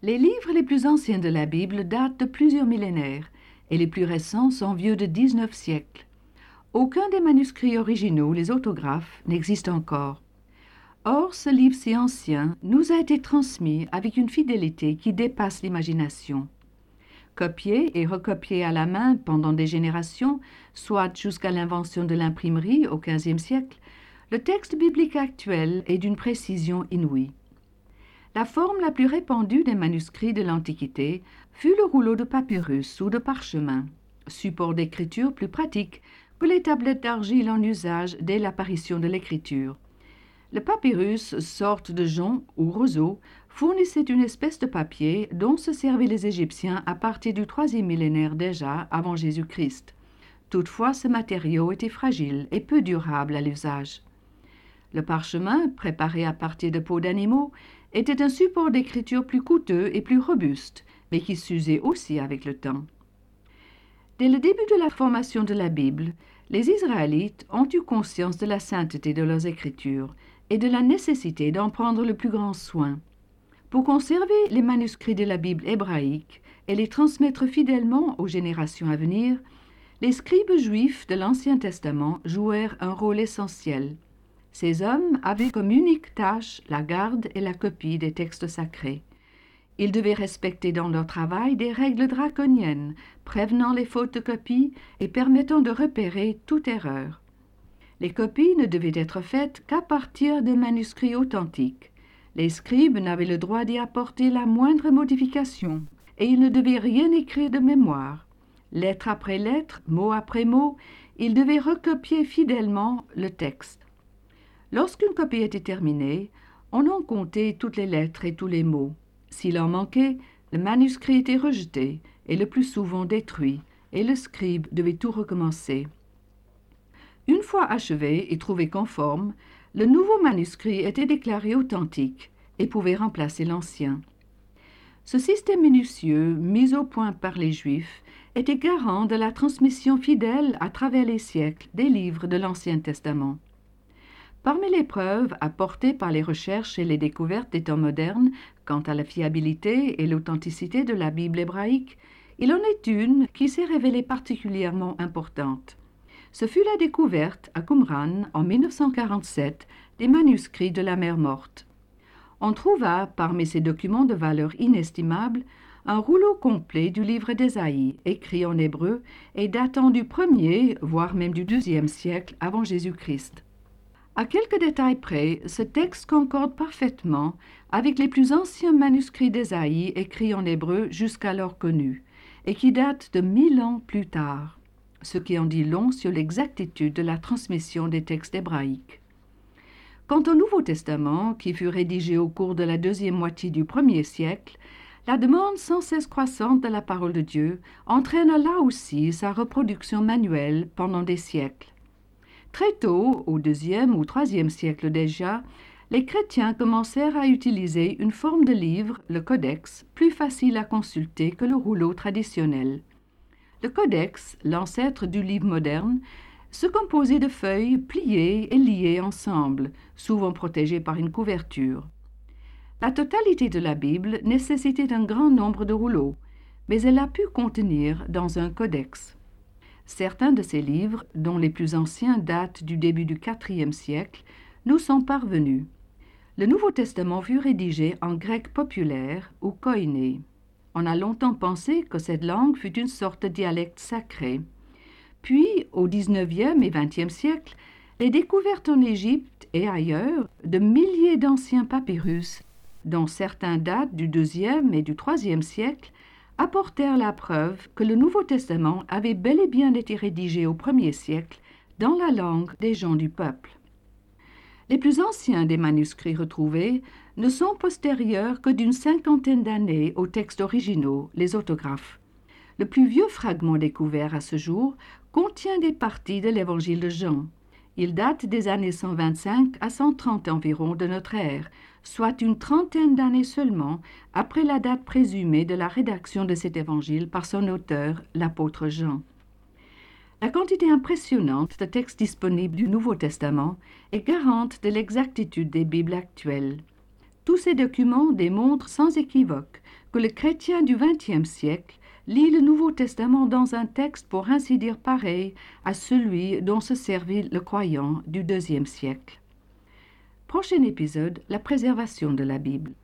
Les livres les plus anciens de la Bible datent de plusieurs millénaires et les plus récents sont vieux de 19 siècles. Aucun des manuscrits originaux, les autographes, n'existe encore. Or, ce livre si ancien nous a été transmis avec une fidélité qui dépasse l'imagination. Copié et recopié à la main pendant des générations, soit jusqu'à l'invention de l'imprimerie au XVe siècle, le texte biblique actuel est d'une précision inouïe. La forme la plus répandue des manuscrits de l'Antiquité fut le rouleau de papyrus ou de parchemin, support d'écriture plus pratique que les tablettes d'argile en usage dès l'apparition de l'écriture. Le papyrus, sorte de jonc ou roseau, fournissait une espèce de papier dont se servaient les Égyptiens à partir du troisième millénaire déjà avant Jésus-Christ. Toutefois, ce matériau était fragile et peu durable à l'usage. Le parchemin, préparé à partir de peaux d'animaux, était un support d'écriture plus coûteux et plus robuste, mais qui s'usait aussi avec le temps. Dès le début de la formation de la Bible, les Israélites ont eu conscience de la sainteté de leurs écritures et de la nécessité d'en prendre le plus grand soin. Pour conserver les manuscrits de la Bible hébraïque et les transmettre fidèlement aux générations à venir, les scribes juifs de l'Ancien Testament jouèrent un rôle essentiel. Ces hommes avaient comme unique tâche la garde et la copie des textes sacrés. Ils devaient respecter dans leur travail des règles draconiennes, prévenant les fautes de copie et permettant de repérer toute erreur. Les copies ne devaient être faites qu'à partir de manuscrits authentiques. Les scribes n'avaient le droit d'y apporter la moindre modification, et ils ne devaient rien écrire de mémoire. Lettre après lettre, mot après mot, ils devaient recopier fidèlement le texte. Lorsqu'une copie était terminée, on en comptait toutes les lettres et tous les mots. S'il en manquait, le manuscrit était rejeté et le plus souvent détruit, et le scribe devait tout recommencer. Une fois achevé et trouvé conforme, le nouveau manuscrit était déclaré authentique et pouvait remplacer l'ancien. Ce système minutieux, mis au point par les Juifs, était garant de la transmission fidèle à travers les siècles des livres de l'Ancien Testament. Parmi les preuves apportées par les recherches et les découvertes des temps modernes quant à la fiabilité et l'authenticité de la Bible hébraïque, il en est une qui s'est révélée particulièrement importante. Ce fut la découverte à Qumran en 1947 des manuscrits de la Mer Morte. On trouva, parmi ces documents de valeur inestimable, un rouleau complet du livre d'Ésaïe, écrit en hébreu et datant du 1er, voire même du 2e siècle avant Jésus-Christ. À quelques détails près, ce texte concorde parfaitement avec les plus anciens manuscrits d'Ésaïe écrits en hébreu jusqu'alors connus, et qui datent de 1000 ans plus tard, ce qui en dit long sur l'exactitude de la transmission des textes hébraïques. Quant au Nouveau Testament, qui fut rédigé au cours de la deuxième moitié du 1er siècle, la demande sans cesse croissante de la parole de Dieu entraîne là aussi sa reproduction manuelle pendant des siècles. Très tôt, au 2e ou 3e siècle déjà, les chrétiens commencèrent à utiliser une forme de livre, le codex, plus facile à consulter que le rouleau traditionnel. Le codex, l'ancêtre du livre moderne, se composait de feuilles pliées et liées ensemble, souvent protégées par une couverture. La totalité de la Bible nécessitait un grand nombre de rouleaux, mais elle a pu contenir dans un codex. Certains de ces livres, dont les plus anciens datent du début du IVe siècle, nous sont parvenus. Le Nouveau Testament fut rédigé en grec populaire ou koiné. On a longtemps pensé que cette langue fut une sorte de dialecte sacré. Puis, au XIXe et XXe siècle, les découvertes en Égypte et ailleurs de milliers d'anciens papyrus, dont certains datent du IIe et du IIIe siècle, apportèrent la preuve que le Nouveau Testament avait bel et bien été rédigé au 1er siècle dans la langue des gens du peuple. Les plus anciens des manuscrits retrouvés ne sont postérieurs que d'une 50aine d'années aux textes originaux, les autographes. Le plus vieux fragment découvert à ce jour contient des parties de l'Évangile de Jean. Il date des années 125 à 130 environ de notre ère, soit une 30aine d'années seulement après la date présumée de la rédaction de cet évangile par son auteur, l'apôtre Jean. La quantité impressionnante de textes disponibles du Nouveau Testament est garante de l'exactitude des Bibles actuelles. Tous ces documents démontrent sans équivoque que le chrétien du XXe siècle lit le Nouveau Testament dans un texte pour ainsi dire pareil à celui dont se servit le croyant du IIe siècle. Prochain épisode, la préservation de la Bible.